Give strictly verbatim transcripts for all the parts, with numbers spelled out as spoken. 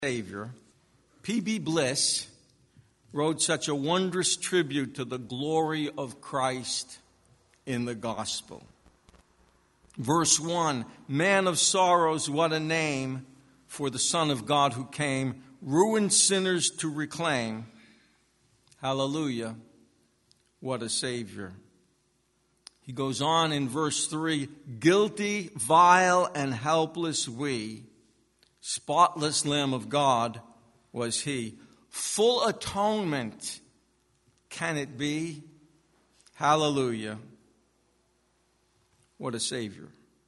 Savior, P B Bliss wrote such a wondrous tribute to the glory of Christ in the gospel. Verse one, man of sorrows, what a name for the Son of God who came, ruined sinners to reclaim. Hallelujah, what a Savior. He goes on in verse three, guilty, vile, and helpless we, spotless Lamb of God was he. Full atonement can it be? Hallelujah. What a Savior.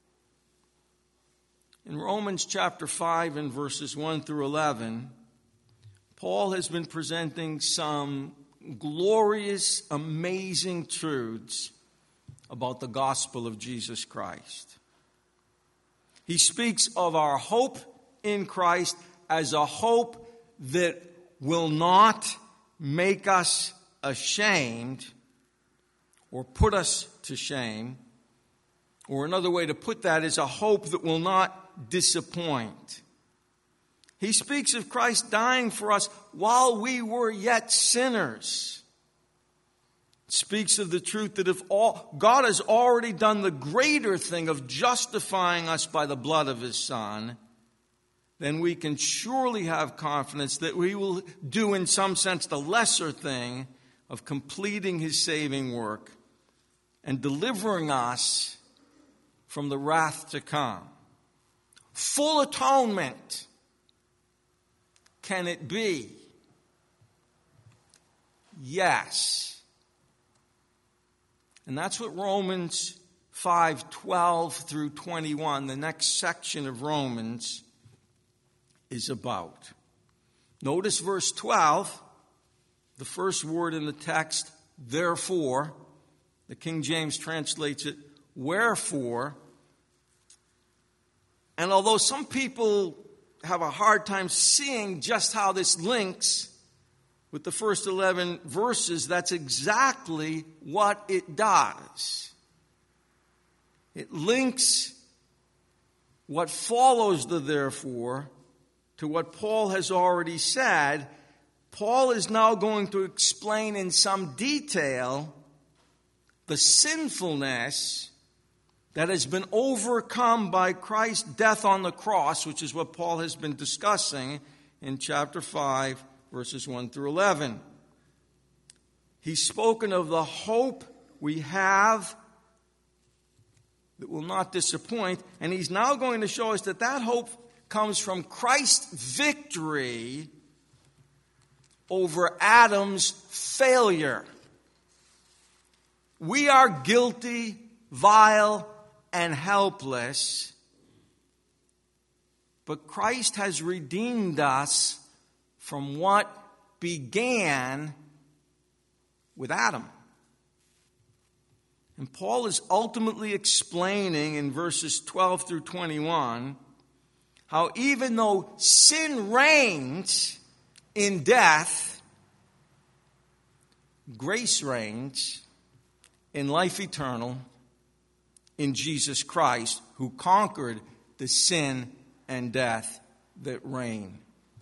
In Romans chapter five and verses one through eleven, Paul has been presenting some glorious, amazing truths about the gospel of Jesus Christ. He speaks of our hope in Christ as a hope that will not make us ashamed or put us to shame. Or another way to put that is a hope that will not disappoint. He speaks of Christ dying for us while we were yet sinners. Speaks of the truth that if all God has already done the greater thing of justifying us by the blood of his Son, then we can surely have confidence that we will do in some sense the lesser thing of completing his saving work and delivering us from the wrath to come. Full atonement can it be? Yes. And that's what Romans five twelve through twenty-one, the next section of Romans, is about. Notice verse twelve, the first word in the text, therefore. The King James translates it, wherefore. And although some people have a hard time seeing just how this links with the first eleven verses, that's exactly what it does. It links what follows the therefore to what Paul has already said. Paul is now going to explain in some detail the sinfulness that has been overcome by Christ's death on the cross, which is what Paul has been discussing in chapter five, verses one through eleven. He's spoken of the hope we have that will not disappoint, and he's now going to show us that that hope comes from Christ's victory over Adam's failure. We are guilty, vile, and helpless, but Christ has redeemed us from what began with Adam. And Paul is ultimately explaining in verses twelve through twenty-one how even though sin reigns in death, grace reigns in life eternal in Jesus Christ, who conquered the sin and death that reign.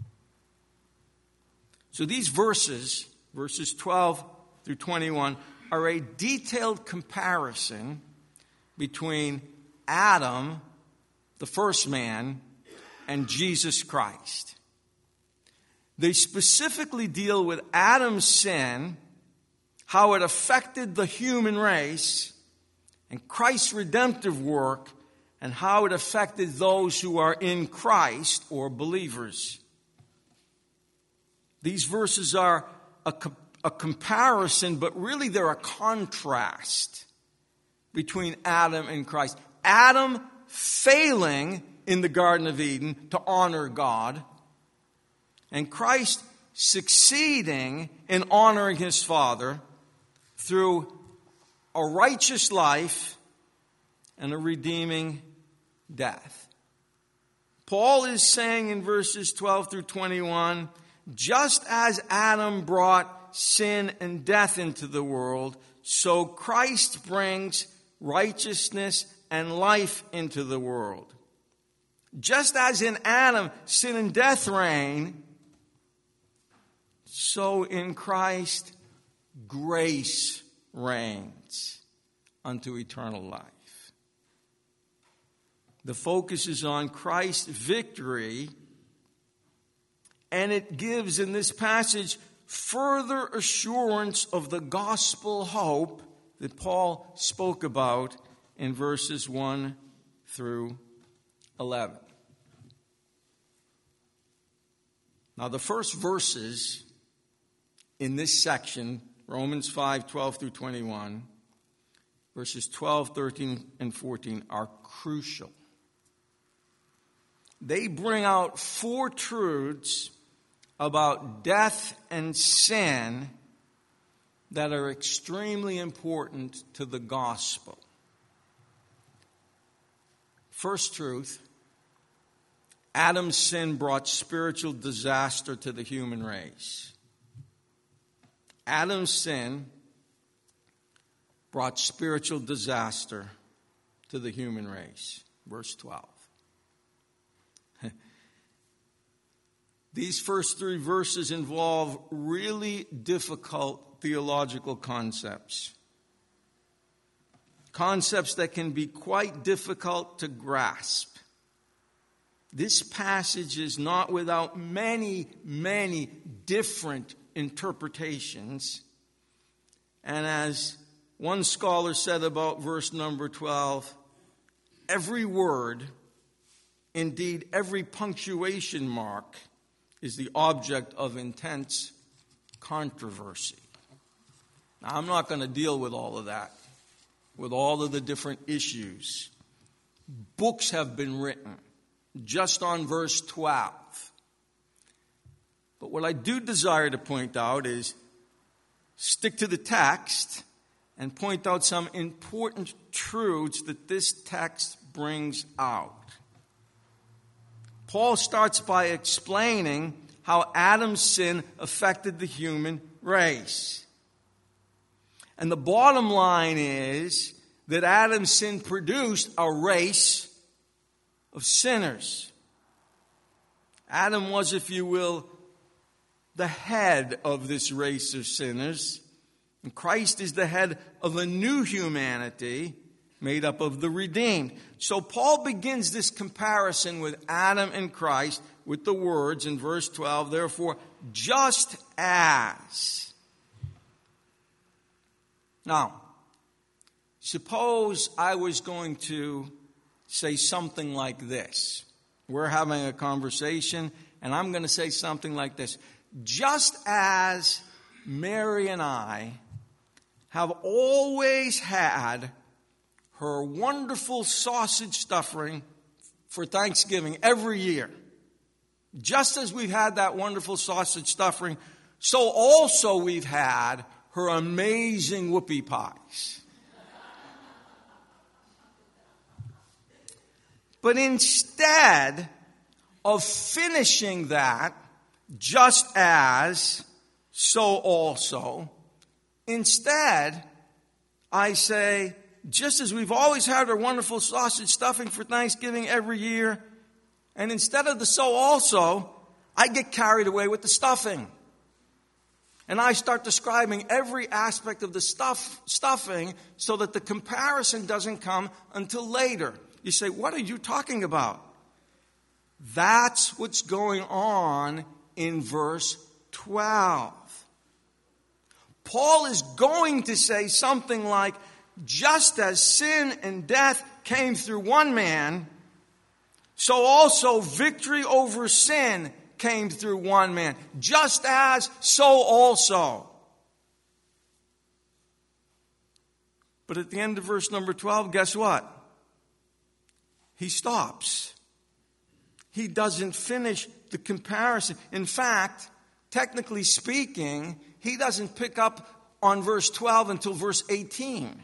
So these verses, verses twelve through twenty-one, are a detailed comparison between Adam, the first man, and Jesus Christ. They specifically deal with Adam's sin, how it affected the human race, and Christ's redemptive work, and how it affected those who are in Christ or believers. These verses are a, a comparison, but really they're a contrast between Adam and Christ. Adam failing in the Garden of Eden to honor God, and Christ succeeding in honoring his Father through a righteous life and a redeeming death. Paul is saying in verses twelve through twenty-one, just as Adam brought sin and death into the world, so Christ brings righteousness and life into the world. Just as in Adam sin and death reign, so in Christ grace reigns unto eternal life. The focus is on Christ's victory, and it gives in this passage further assurance of the gospel hope that Paul spoke about in verses one through eleven. Now, the first verses in this section, Romans five, twelve through twenty-one, verses twelve, thirteen, and fourteen, are crucial. They bring out four truths about death and sin that are extremely important to the gospel. First truth, Adam's sin brought spiritual disaster to the human race. Adam's sin brought spiritual disaster to the human race. Verse twelve. These first three verses involve really difficult theological concepts. Concepts that can be quite difficult to grasp. This passage is not without many, many different interpretations. And as one scholar said about verse number twelve, every word, indeed every punctuation mark, is the object of intense controversy. Now, I'm not going to deal with all of that, with all of the different issues. Books have been written just on verse twelve. But what I do desire to point out is stick to the text and point out some important truths that this text brings out. Paul starts by explaining how Adam's sin affected the human race. And the bottom line is that Adam's sin produced a race of sinners. Adam was, if you will, the head of this race of sinners. And Christ is the head of a new humanity made up of the redeemed. So Paul begins this comparison with Adam and Christ with the words in verse twelve, therefore, just as. Now, suppose I was going to say something like this. We're having a conversation, and I'm going to say something like this. Just as Mary and I have always had her wonderful sausage stuffing for Thanksgiving every year. Just as we've had that wonderful sausage stuffing, so also we've had her amazing whoopie pies. But instead of finishing that, just as, so also, instead, I say, just as we've always had our wonderful sausage stuffing for Thanksgiving every year, and instead of the so also, I get carried away with the stuffing. And I start describing every aspect of the stuff, stuffing so that the comparison doesn't come until later. You say, what are you talking about? That's what's going on in verse twelve. Paul is going to say something like, just as sin and death came through one man, so also victory over sin came through one man. Just as, so also. But at the end of verse number twelve, guess what? He stops. He doesn't finish the comparison. In fact, technically speaking, he doesn't pick up on verse twelve until verse eighteen.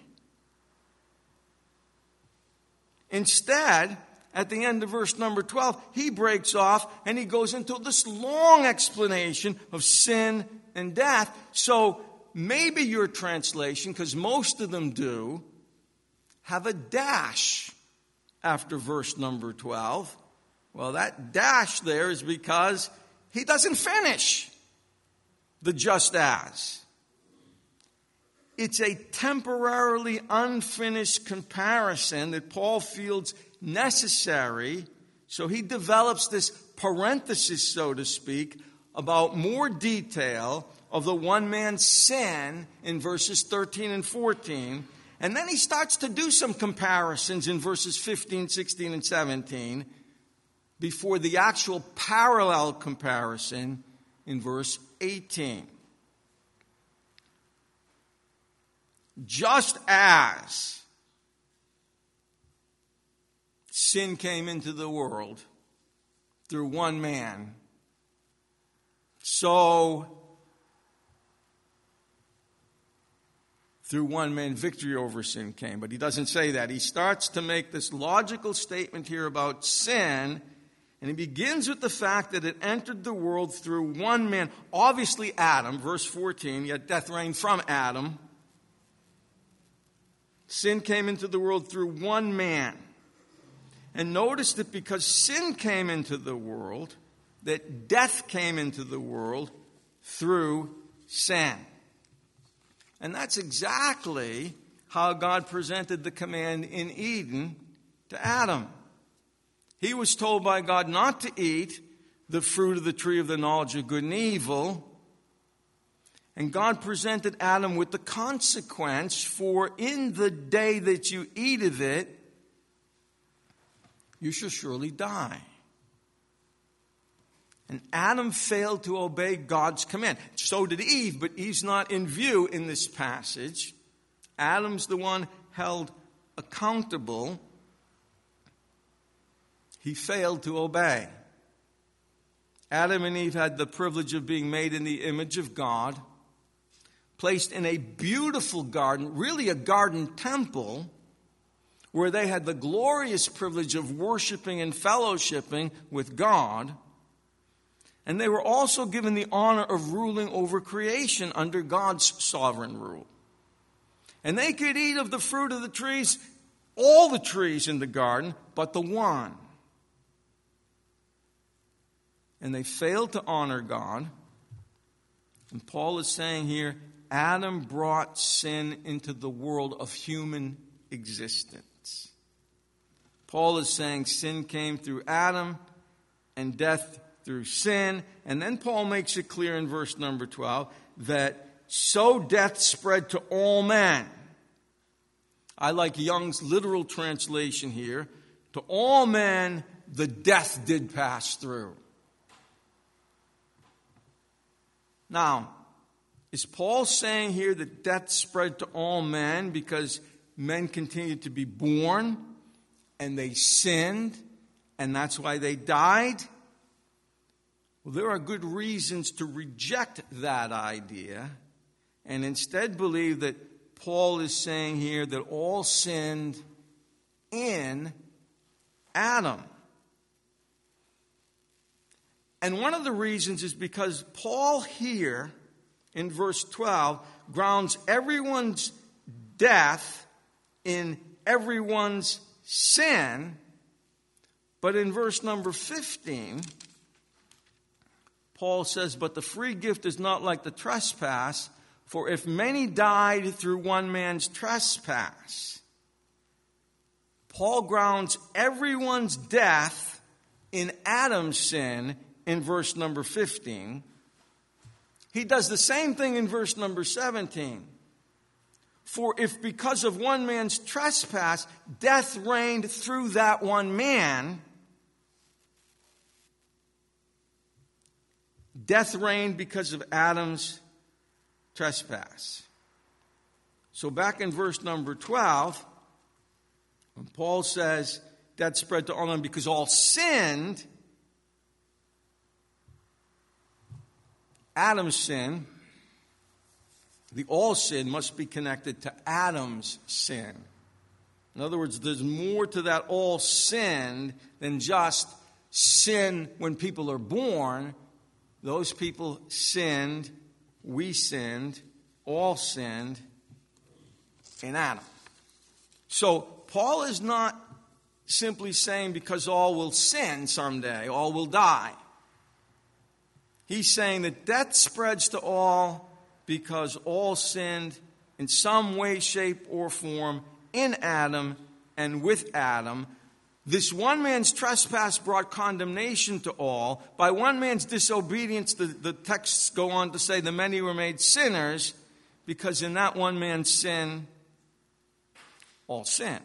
Instead, at the end of verse number twelve, he breaks off and he goes into this long explanation of sin and death. So maybe your translation, because most of them do, have a dash after verse number twelve. Well, that dash there is because he doesn't finish the just as. It's a temporarily unfinished comparison that Paul feels necessary, so he develops this parenthesis, so to speak, about more detail of the one man's sin in verses thirteen and fourteen. And then he starts to do some comparisons in verses fifteen, sixteen, and seventeen before the actual parallel comparison in verse eighteen. Just as sin came into the world through one man, so through one man victory over sin came. But he doesn't say that. He starts to make this logical statement here about sin, and he begins with the fact that it entered the world through one man, obviously Adam, verse fourteen, yet death reigned from Adam. Sin came into the world through one man. And notice that because sin came into the world, that death came into the world through sin. And that's exactly how God presented the command in Eden to Adam. He was told by God not to eat the fruit of the tree of the knowledge of good and evil. And God presented Adam with the consequence, for in the day that you eat of it, you shall surely die. And Adam failed to obey God's command. So did Eve, but Eve's not in view in this passage. Adam's the one held accountable. He failed to obey. Adam and Eve had the privilege of being made in the image of God, placed in a beautiful garden, really a garden temple, where they had the glorious privilege of worshiping and fellowshipping with God. And they were also given the honor of ruling over creation under God's sovereign rule. And they could eat of the fruit of the trees, all the trees in the garden, but the one. And they failed to honor God. And Paul is saying here, Adam brought sin into the world of human existence. Paul is saying sin came through Adam and death through sin. And then Paul makes it clear in verse number twelve that so death spread to all men. I like Young's literal translation here. To all men, the death did pass through. Now, is Paul saying here that death spread to all men because men continued to be born and they sinned and that's why they died? Well, there are good reasons to reject that idea and instead believe that Paul is saying here that all sinned in Adam. And one of the reasons is because Paul here in verse twelve grounds everyone's death in everyone's sin. But in verse number fifteen, Paul says, but the free gift is not like the trespass, for if many died through one man's trespass, Paul grounds everyone's death in Adam's sin in verse number fifteen. He does the same thing in verse number seventeen. For if because of one man's trespass, death reigned through that one man, death reigned because of Adam's trespass. So back in verse number twelve, when Paul says death spread to all men because all sinned, Adam's sin, the all sin must be connected to Adam's sin. In other words, there's more to that all sinned than just sin when people are born. Those people sinned, we sinned, all sinned in Adam. So Paul is not simply saying because all will sin someday, all will die. He's saying that death spreads to all because all sinned in some way, shape, or form in Adam and with Adam. This one man's trespass brought condemnation to all. By one man's disobedience, the, the texts go on to say the many were made sinners, because in that one man's sin, all sinned.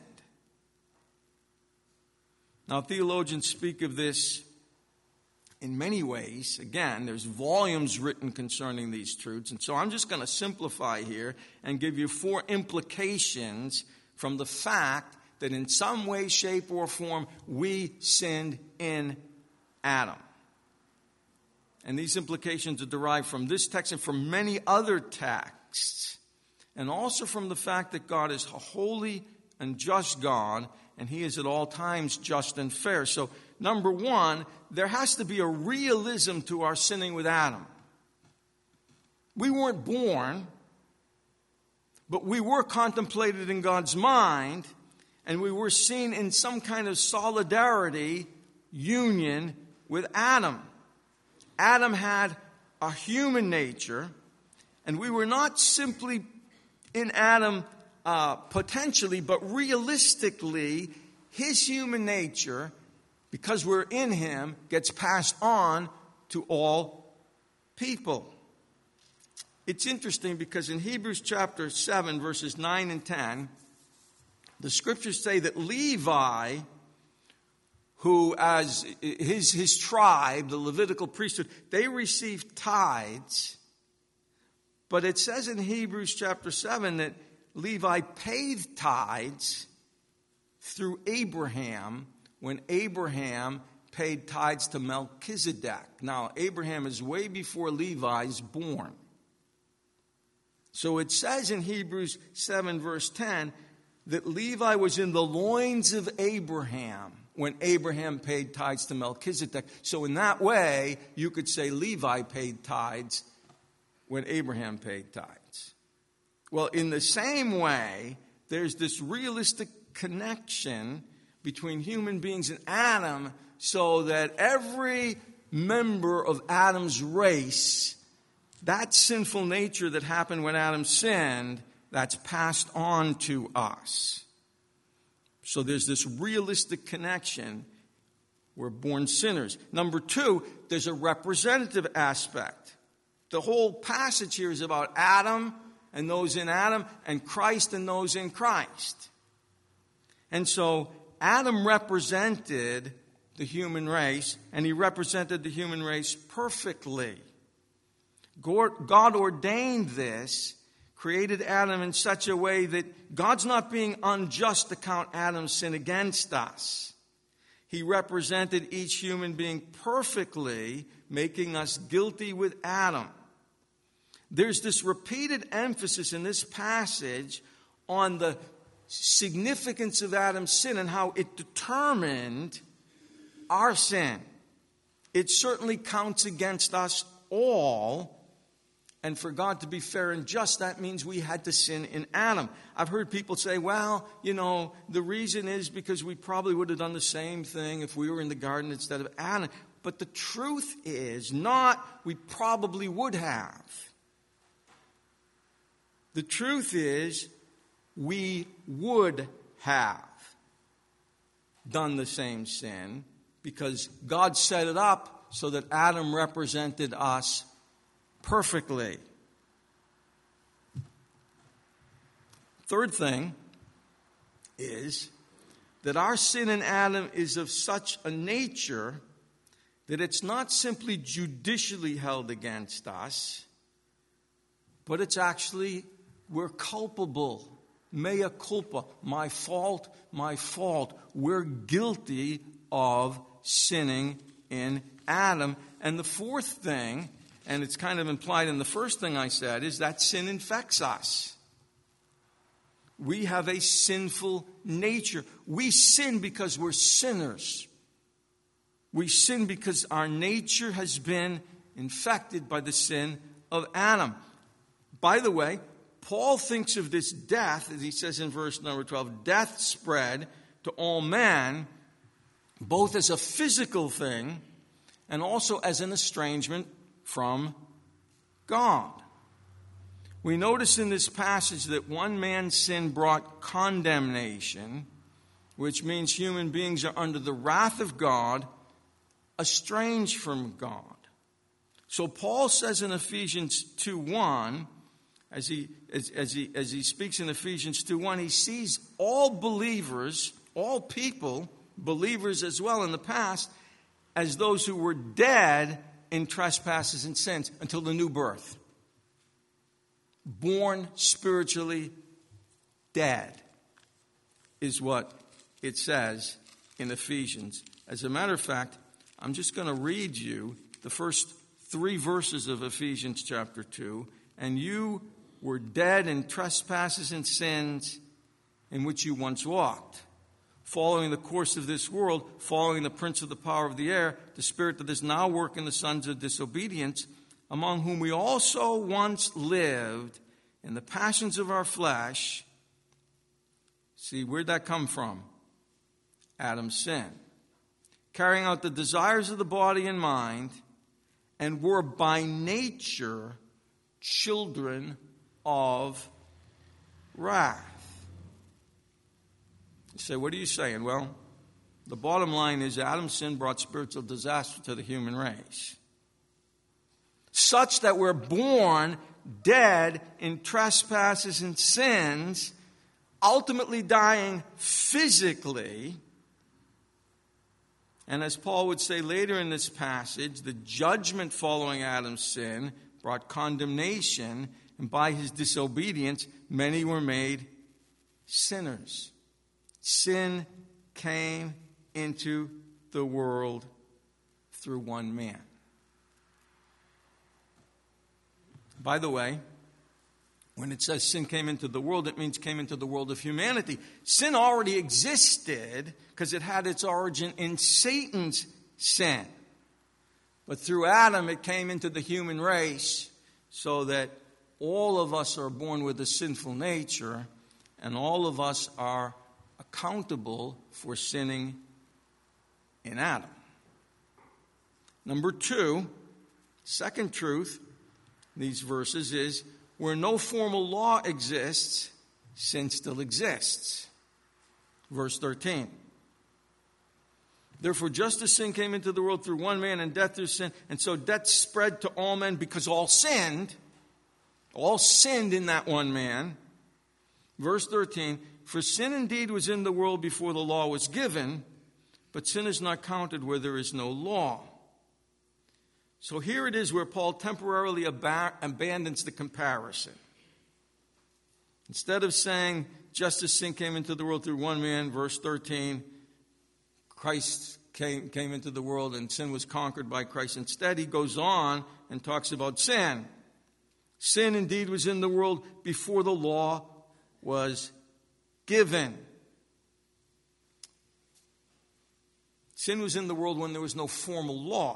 Now, theologians speak of this in many ways. Again, there's volumes written concerning these truths. And so I'm just going to simplify here and give you four implications from the fact that in some way, shape, or form, we sinned in Adam. And these implications are derived from this text and from many other texts. And also from the fact that God is a holy and just God, and He is at all times just and fair. So, number one, there has to be a realism to our sinning with Adam. We weren't born, but we were contemplated in God's mind, and we were seen in some kind of solidarity, union with Adam. Adam had a human nature, and we were not simply in Adam uh, potentially, but realistically, his human nature, because we're in him, gets passed on to all people. It's interesting because in Hebrews chapter seven, verses nine and ten, the scriptures say that Levi, who as his, his tribe, the Levitical priesthood, they received tithes. But it says in Hebrews chapter seven that Levi paid tithes through Abraham when Abraham paid tithes to Melchizedek. Now, Abraham is way before Levi's born. So it says in Hebrews seven, verse ten, that Levi was in the loins of Abraham when Abraham paid tithes to Melchizedek. So in that way, you could say Levi paid tithes when Abraham paid tithes. Well, in the same way, there's this realistic connection between human beings and Adam, so that every member of Adam's race, that sinful nature that happened when Adam sinned, that's passed on to us. So there's this realistic connection. We're born sinners. Number two, there's a representative aspect. The whole passage here is about Adam and those in Adam, and Christ and those in Christ. And so Adam represented the human race, and he represented the human race perfectly. God ordained this, created Adam in such a way that God's not being unjust to count Adam's sin against us. He represented each human being perfectly, making us guilty with Adam. There's this repeated emphasis in this passage on the significance of Adam's sin and how it determined our sin. It certainly counts against us all. And for God to be fair and just, that means we had to sin in Adam. I've heard people say, well, you know, the reason is because we probably would have done the same thing if we were in the garden instead of Adam. But the truth is not we probably would have. The truth is we would have done the same sin because God set it up so that Adam represented us perfectly. Third thing is that our sin in Adam is of such a nature that it's not simply judicially held against us, but it's actually, we're culpable. Mea culpa. My fault, my fault. We're guilty of sinning in Adam. And the fourth thing, and it's kind of implied in the first thing I said, is that sin infects us. We have a sinful nature. We sin because we're sinners. We sin because our nature has been infected by the sin of Adam. By the way, Paul thinks of this death, as he says in verse number twelve, death spread to all men, both as a physical thing and also as an estrangement from God. We notice in this passage that one man's sin brought condemnation, which means human beings are under the wrath of God, estranged from God. So Paul says in Ephesians two one, as he as, as he as he speaks in Ephesians two one, he sees all believers, all people, believers as well in the past, as those who were dead in trespasses and sins until the new birth. Born spiritually dead is what it says in Ephesians. As a matter of fact, I'm just going to read you the first three verses of Ephesians chapter two. And you were dead in trespasses and sins in which you once walked, following the course of this world, following the prince of the power of the air, the spirit that is now working in the sons of disobedience, among whom we also once lived in the passions of our flesh. See, where'd that come from? Adam's sin. Carrying out the desires of the body and mind, and were by nature children of wrath. You say, what are you saying? Well, the bottom line is Adam's sin brought spiritual disaster to the human race, such that we're born dead in trespasses and sins, ultimately dying physically. And as Paul would say later in this passage, the judgment following Adam's sin brought condemnation, and by his disobedience, many were made sinners. Sin came into the world through one man. By the way, when it says sin came into the world, it means came into the world of humanity. Sin already existed because it had its origin in Satan's sin. But through Adam, it came into the human race so that all of us are born with a sinful nature, and all of us are accountable for sinning in Adam. Number two, second truth, these verses is, where no formal law exists, sin still exists. Verse thirteen. Therefore, just as sin came into the world through one man and death through sin, and so death spread to all men because all sinned, all sinned in that one man. Verse thirteen, for sin indeed was in the world before the law was given, but sin is not counted where there is no law. So here it is where Paul temporarily ab- abandons the comparison. Instead of saying, just as sin came into the world through one man, verse thirteen, Christ came, came into the world and sin was conquered by Christ. Instead, he goes on and talks about sin. Sin indeed was in the world before the law was given. Sin was in the world when there was no formal law.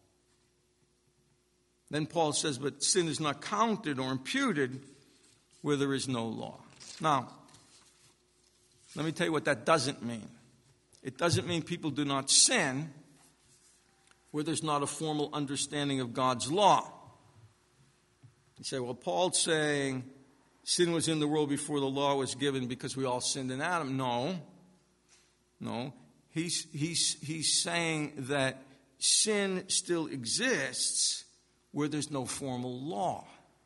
Then Paul says, but sin is not counted or imputed where there is no law. Now, let me tell you what that doesn't mean. It doesn't mean people do not sin where there's not a formal understanding of God's law. You say, well, Paul's saying sin was in the world before the law was given because we all sinned in Adam. No. No. He's, he's, he's saying that sin still exists where there's no formal law.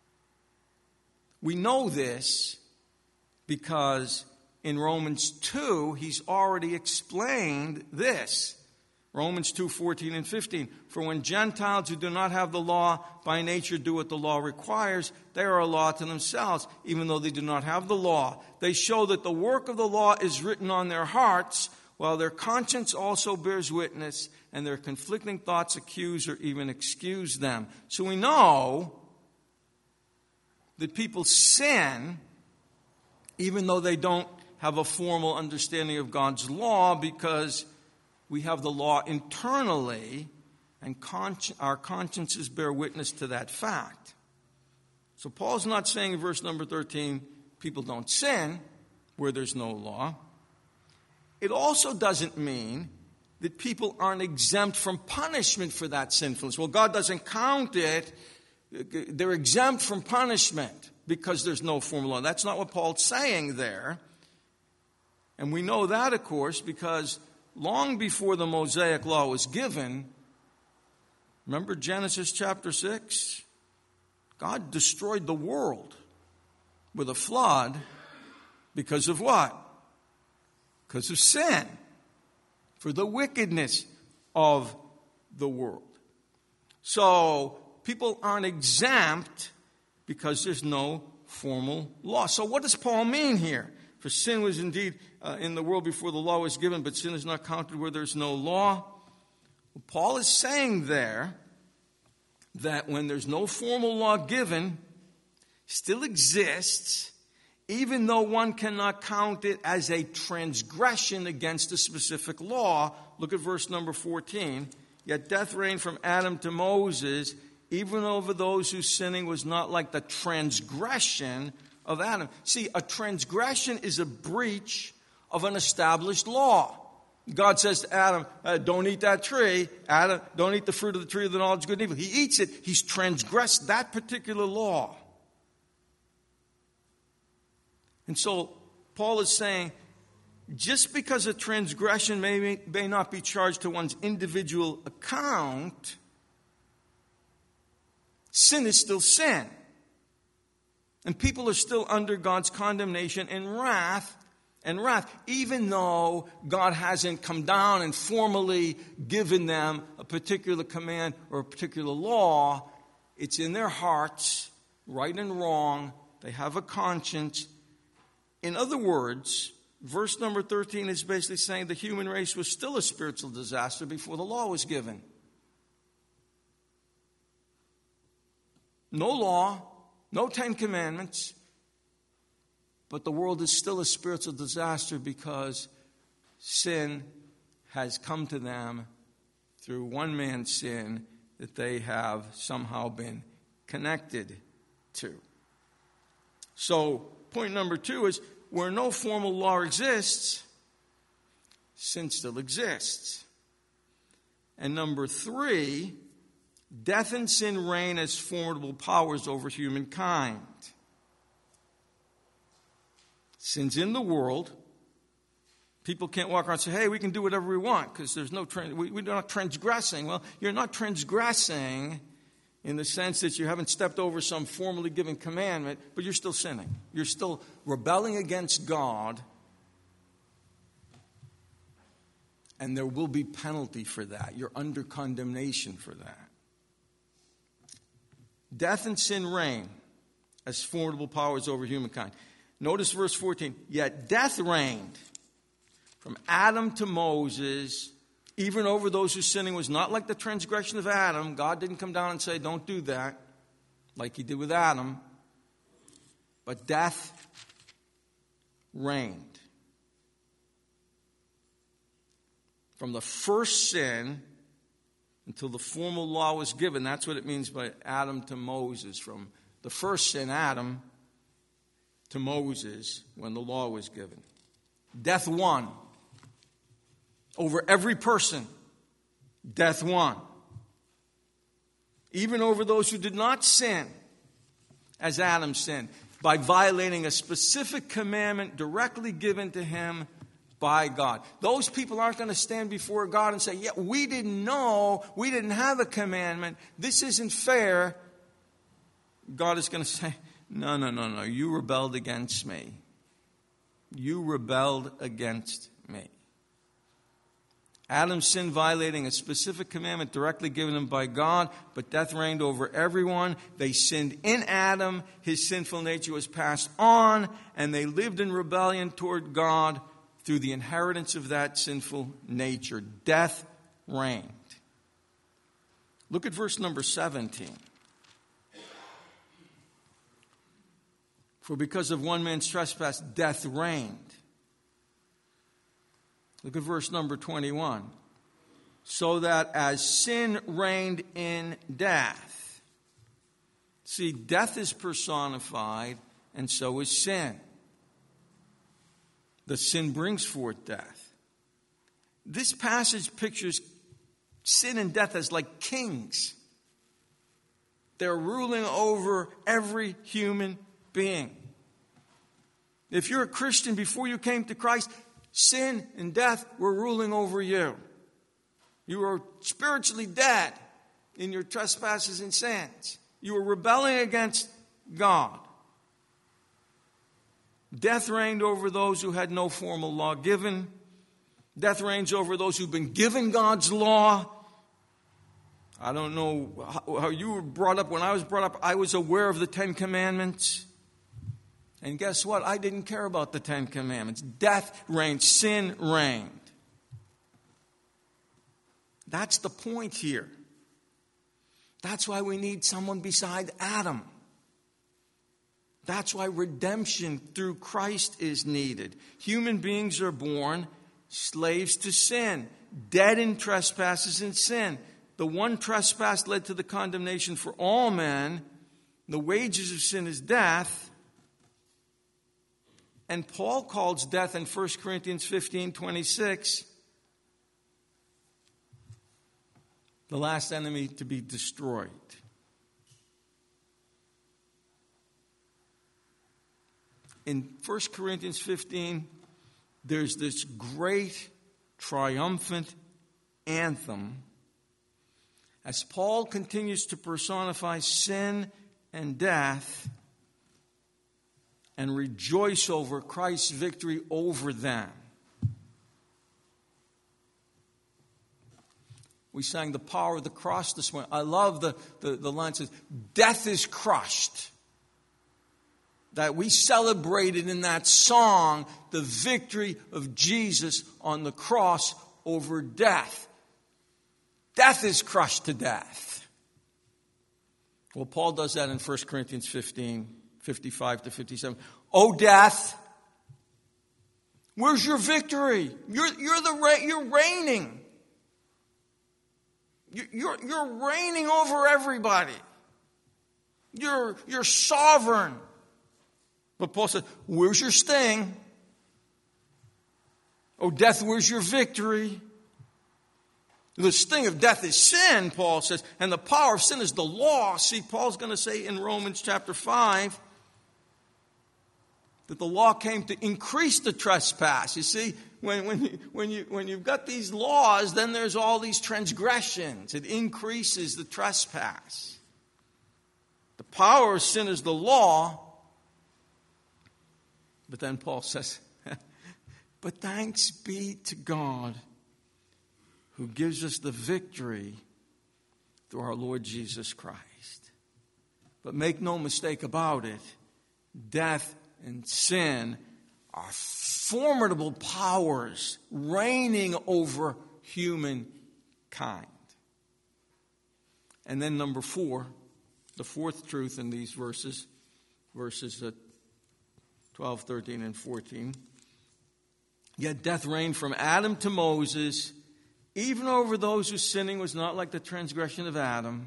We know this because in Romans two, he's already explained this. Romans two, fourteen and fifteen. For when Gentiles who do not have the law by nature do what the law requires, they are a law to themselves, even though they do not have the law. They show that the work of the law is written on their hearts, while their conscience also bears witness, and their conflicting thoughts accuse or even excuse them. So we know that people sin even though they don't have a formal understanding of God's law, because we have the law internally, and consci- our consciences bear witness to that fact. So Paul's not saying in verse number thirteen, people don't sin where there's no law. it also doesn't mean that people aren't exempt from punishment for that sinfulness. Well, God doesn't count it. They're exempt from punishment because there's no formal law. That's not what Paul's saying there. And we know that, of course, because long before the Mosaic law was given, remember Genesis chapter six? God destroyed the world with a flood because of what? Because of sin. For the wickedness of the world. So people aren't exempt because there's no formal law. So what does Paul mean here? For sin was indeed uh, in the world before the law was given, but sin is not counted where there's no law. Well, Paul is saying there that when there's no formal law given, still exists, even though one cannot count it as a transgression against a specific law. Look at verse number fourteen. Yet death reigned from Adam to Moses, even over those whose sinning was not like the transgression of Adam. See, a transgression is a breach of an established law. God says to Adam, uh, don't eat that tree. Adam, don't eat the fruit of the tree of the knowledge of good and evil. He eats it. He's transgressed that particular law. And so Paul is saying, just because a transgression may, may not be charged to one's individual account, sin is still sin. And people are still under God's condemnation and wrath and wrath, even though God hasn't come down and formally given them a particular command or a particular law. It's in their hearts, right and wrong. They have a conscience. In other words, verse number thirteen is basically saying the human race was still a spiritual disaster before the law was given. No law, no Ten Commandments, but the world is still a spiritual disaster because sin has come to them through one man's sin that they have somehow been connected to. So, point number two is, where no formal law exists, sin still exists. And number three, death and sin reign as formidable powers over humankind. Sin's in the world. People can't walk around and say, hey, we can do whatever we want because there's no trans- we, we're not transgressing. Well, you're not transgressing in the sense that you haven't stepped over some formally given commandment, but you're still sinning. You're still rebelling against God, and there will be penalty for that. You're under condemnation for that. Death and sin reign as formidable powers over humankind. Notice verse fourteen. Yet death reigned from Adam to Moses, even over those whose sinning was not like the transgression of Adam. God didn't come down and say, don't do that, like he did with Adam. But death reigned. From the first sin until the formal law was given. That's what it means by Adam to Moses. From the first sin, Adam, to Moses, when the law was given. Death won. Over every person, death won. Even over those who did not sin, as Adam sinned, by violating a specific commandment directly given to him by God. Those people aren't going to stand before God and say, yeah, we didn't know, we didn't have a commandment, this isn't fair. God is going to say, no, no, no, no, you rebelled against me. You rebelled against me. Adam sinned, violating a specific commandment directly given him by God, but death reigned over everyone. They sinned in Adam. His sinful nature was passed on, and they lived in rebellion toward God through the inheritance of that sinful nature. Death reigned. Look at verse number seventeen. For because of one man's trespass, death reigned. Look at verse number twenty-one. So that as sin reigned in death. See, death is personified, and so is sin. The sin brings forth death. This passage pictures sin and death as like kings. They're ruling over every human being. If you're a Christian before you came to Christ, sin and death were ruling over you. You were spiritually dead in your trespasses and sins. You were rebelling against God. Death reigned over those who had no formal law given. Death reigns over those who've been given God's law. I don't know how you were brought up. When I was brought up, I was aware of the Ten Commandments. And guess what? I didn't care about the Ten Commandments. Death reigned. Sin reigned. That's the point here. That's why we need someone beside Adam. That's why redemption through Christ is needed. Human beings are born slaves to sin, dead in trespasses and sin. The one trespass led to the condemnation for all men. The wages of sin is death. And Paul calls death in First Corinthians fifteen twenty-six the last enemy to be destroyed. In First Corinthians fifteen, there's this great triumphant anthem as Paul continues to personify sin and death and rejoice over Christ's victory over them. We sang the power of the cross this morning. I love the, the, the line that says, death is crushed. That we celebrated in that song the victory of Jesus on the cross over death. Death is crushed to death. Well, Paul does that in First Corinthians fifteen, fifty-five to fifty-seven. Oh, death, where's your victory? You're, you're, the, you're reigning. You're, you're reigning over everybody. You're, you're sovereign. But Paul said, where's your sting? Oh, death, where's your victory? The sting of death is sin, Paul says, and the power of sin is the law. See, Paul's going to say in Romans chapter five that the law came to increase the trespass. You see, when, when, you, when, you, when you've got these laws, then there's all these transgressions. It increases the trespass. The power of sin is the law. But then Paul says, but thanks be to God who gives us the victory through our Lord Jesus Christ. But make no mistake about it, death and sin are formidable powers reigning over humankind. And then number four, the fourth truth in these verses, verses twelve, thirteen, and fourteen. Yet death reigned from Adam to Moses, even over those whose sinning was not like the transgression of Adam.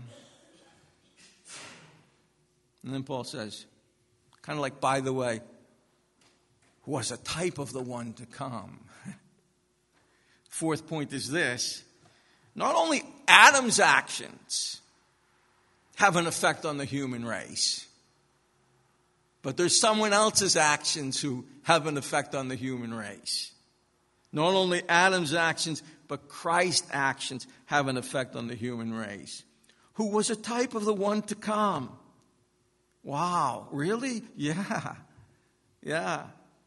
And then Paul says, kind of like, by the way, who was a type of the one to come. Fourth point is this. Not only Adam's actions have an effect on the human race, but there's someone else's actions who have an effect on the human race. Not only Adam's actions, but Christ's actions have an effect on the human race. Who was a type of the one to come. Wow, really? Yeah, yeah.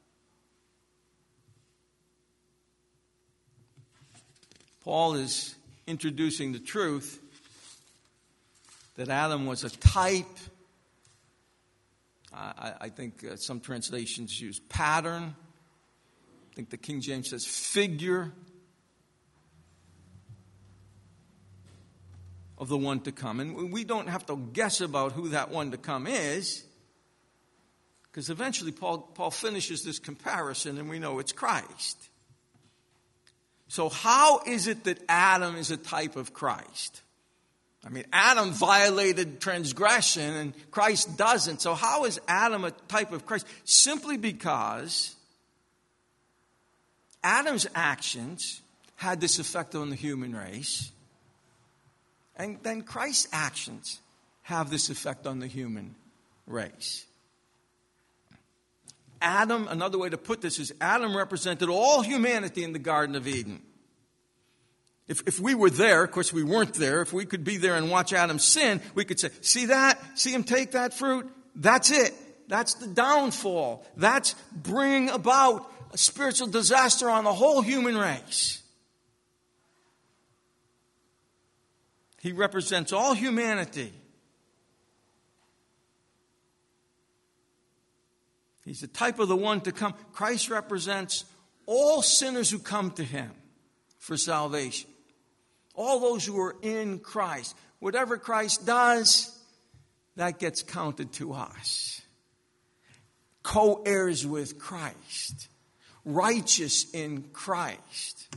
Paul is introducing the truth that Adam was a type. I, I think uh, some translations use pattern. I think the King James says figure of the one to come. And we don't have to guess about who that one to come is, because eventually Paul, Paul finishes this comparison and we know it's Christ. So how is it that Adam is a type of Christ? I mean, Adam violated transgression and Christ doesn't. So how is Adam a type of Christ? Simply because Adam's actions had this effect on the human race. And then Christ's actions have this effect on the human race. Adam, another way to put this is Adam represented all humanity in the Garden of Eden. If, if we were there, of course we weren't there, if we could be there and watch Adam sin, we could say, see that? See him take that fruit? That's it. That's the downfall. That's bring about a spiritual disaster on the whole human race. He represents all humanity. He's the type of the one to come. Christ represents all sinners who come to him for salvation. All those who are in Christ. Whatever Christ does, that gets counted to us. Co-heirs with Christ. Righteous in Christ.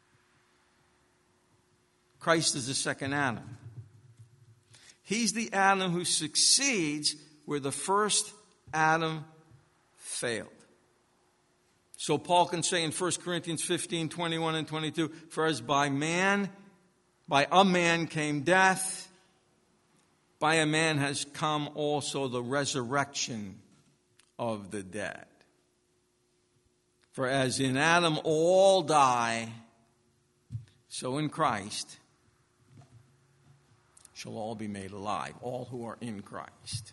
Christ is the second Adam. He's the Adam who succeeds where the first Adam failed. So Paul can say in First Corinthians fifteen, twenty-one and twenty-two, for as by man, by a man came death, by a man has come also the resurrection of the dead. For as in Adam all die, so in Christ shall all be made alive, all who are in Christ.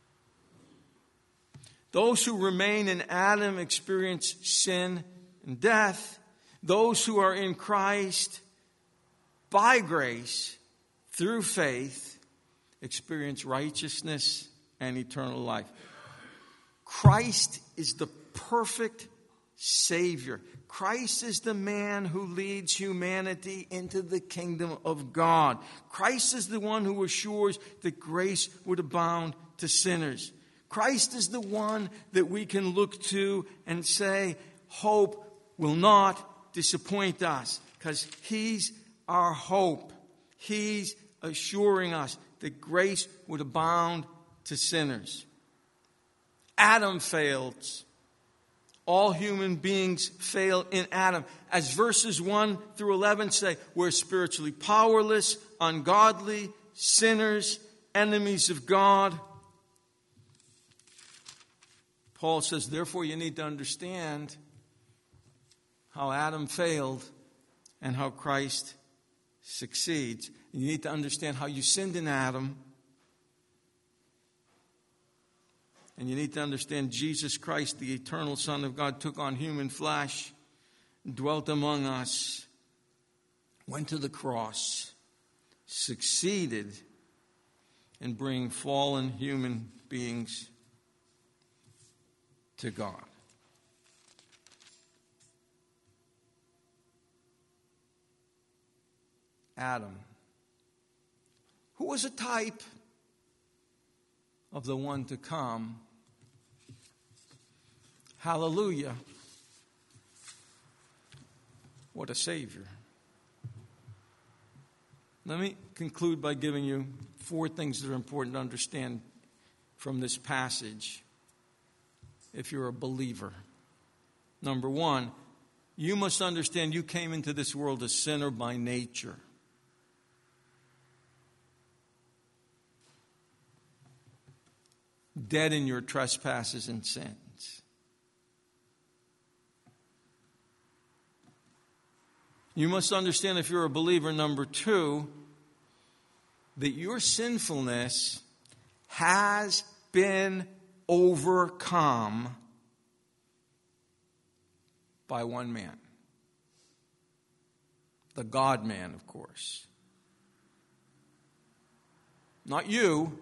Those who remain in Adam experience sin and death. Those who are in Christ, by grace, through faith, experience righteousness and eternal life. Christ is the perfect Savior. Christ is the man who leads humanity into the kingdom of God. Christ is the one who assures that grace would abound to sinners. Christ is the one that we can look to and say, hope will not disappoint us, because he's our hope. He's assuring us that grace would abound to sinners. Adam fails. All human beings fail in Adam. As verses one through eleven say, we're spiritually powerless, ungodly, sinners, enemies of God. Paul says, therefore, you need to understand how Adam failed and how Christ succeeds. You need to understand how you sinned in Adam. And you need to understand Jesus Christ, the eternal Son of God, took on human flesh, dwelt among us, went to the cross, succeeded in bringing fallen human beings to God. Adam, who was a type of the one to come. Hallelujah. What a Savior. Let me conclude by giving you four things that are important to understand from this passage if you're a believer. Number one, you must understand you came into this world a sinner by nature. Dead in your trespasses and sins. You must understand, if you're a believer, number two, that your sinfulness has been overcome by one man. The God-man, of course. Not you,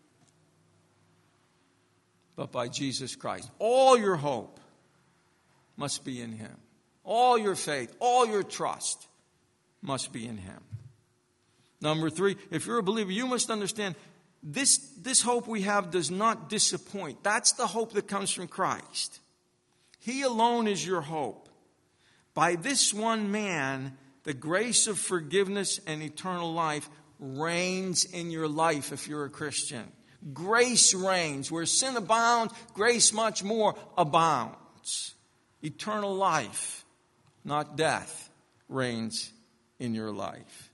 but by Jesus Christ. All your hope must be in him. All your faith, all your trust must be in him. Number three, if you're a believer, you must understand this, this hope we have does not disappoint. That's the hope that comes from Christ. He alone is your hope. By this one man, the grace of forgiveness and eternal life reigns in your life if you're a Christian. Grace reigns. Where sin abounds, grace much more abounds. Eternal life, not death, reigns in your life.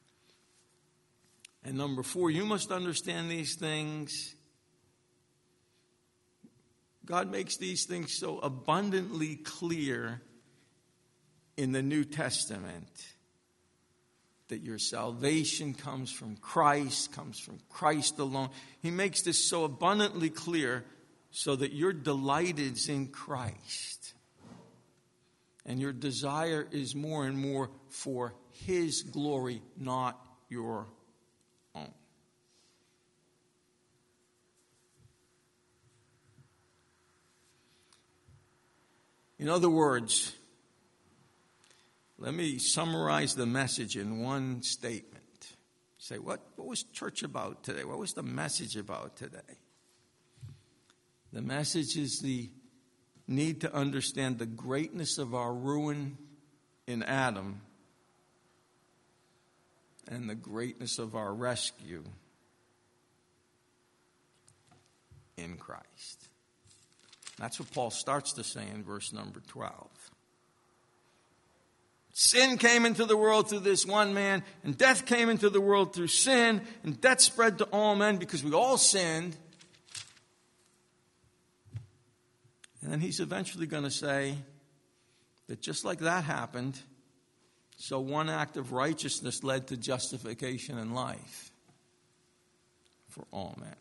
And number four, you must understand these things. God makes these things so abundantly clear in the New Testament that your salvation comes from Christ, comes from Christ alone. He makes this so abundantly clear so that your delight is in Christ. And your desire is more and more for His glory, not your own. In other words, let me summarize the message in one statement. Say, what, what was church about today? What was the message about today? The message is the need to understand the greatness of our ruin in Adam and the greatness of our rescue in Christ. That's what Paul starts to say in verse number twelve. Sin came into the world through this one man, and death came into the world through sin, and death spread to all men because we all sinned. And then he's eventually going to say that just like that happened, so one act of righteousness led to justification and life for all men.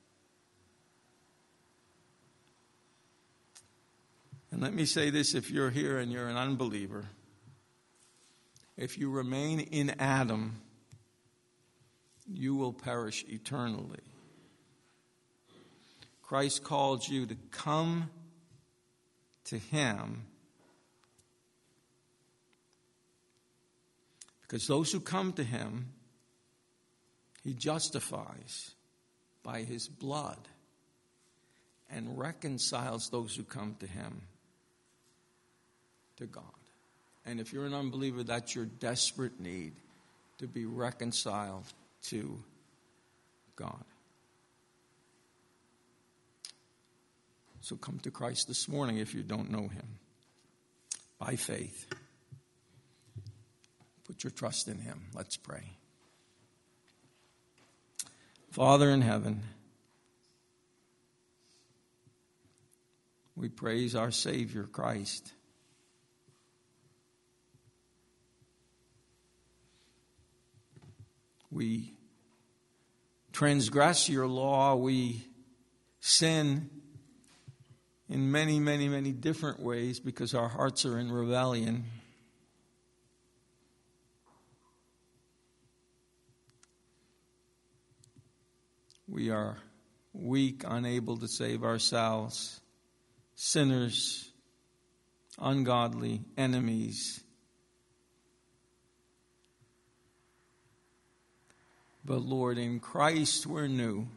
And let me say this, if you're here and you're an unbeliever, if you remain in Adam, you will perish eternally. Christ called you to come to Him because those who come to Him, He justifies by His blood and reconciles those who come to Him to God. And if you're an unbeliever, that's your desperate need, to be reconciled to God. So come to Christ this morning if you don't know Him. By faith. Put your trust in Him. Let's pray. Father in heaven, we praise our Savior Christ. We transgress your law. We sin in many, many, many different ways because our hearts are in rebellion. We are weak, unable to save ourselves, sinners, ungodly, enemies. But Lord, in Christ we're new.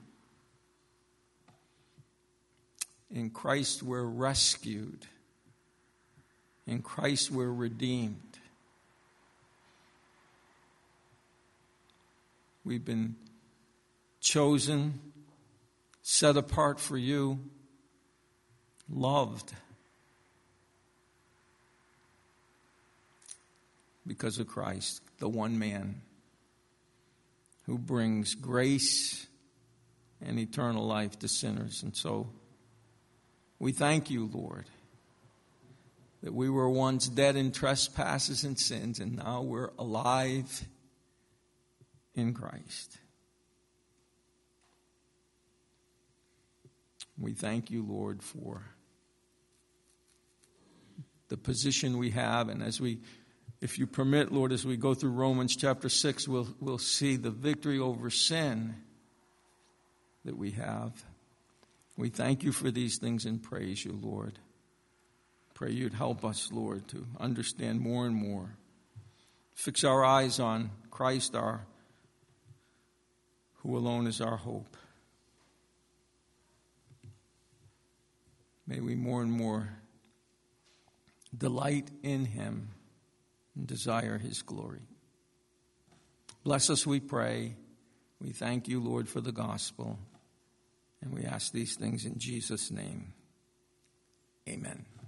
In Christ we're rescued. In Christ we're redeemed. We've been chosen, set apart for you, loved because of Christ, the one man who brings grace and eternal life to sinners. And so we thank you, Lord, that we were once dead in trespasses and sins, and now we're alive in Christ. We thank you, Lord, for the position we have, and as we If you permit, Lord, as we go through Romans chapter six, we'll, we'll see the victory over sin that we have. We thank you for these things and praise you, Lord. Pray you'd help us, Lord, to understand more and more. Fix our eyes on Christ, our, who alone is our hope. May we more and more delight in Him and desire His glory. Bless us, we pray. We thank you, Lord, for the gospel. And we ask these things in Jesus' name. Amen.